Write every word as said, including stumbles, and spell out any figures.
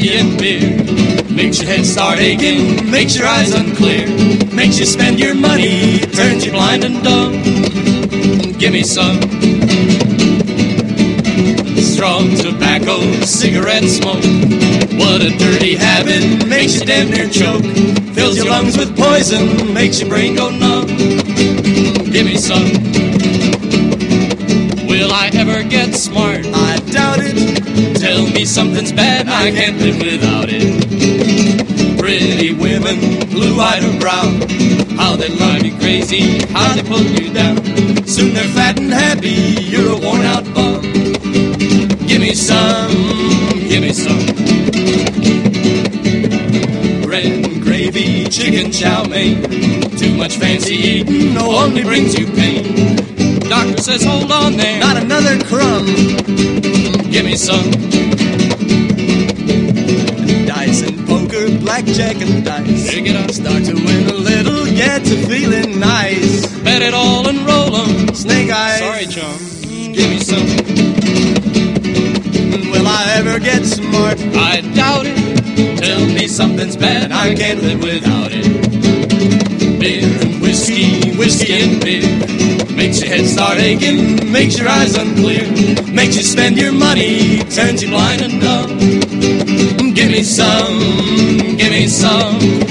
whiskey and beer. Makes your head start aching, makes your eyes unclear, makes you spend your money, turns you blind and dumb. Give me some strong tobacco, cigarette smoke. What a dirty habit, makes you damn near choke. Fills your lungs with poison, makes your brain go numb. Give me some. Will I ever get smart? I doubt it. Tell me something's bad, I can't live without it. Pretty women, blue-eyed or brown, how they drive you crazy, how they pull you down. Soon they're fat and happy, you're a worn-out bum. Give me some, give me some. Bread and gravy, chicken chow mein. Too much fancy eating, no, only brings you pain. Doctor says hold on there, not another crumb. Give me some. Dice and poker, blackjack and dice. Pick it up. Start to win a little, get to feeling nice. Bet it all and roll 'em. Snake eyes. Sorry, chum. Give me some. Will I ever get smart? I doubt it. Tell me something's bad, I can't live without it. Beer and whiskey, whiskey and beer. Makes your head start aching, makes your eyes unclear, makes you spend your money, turns you blind and dumb. Give me some, give me some.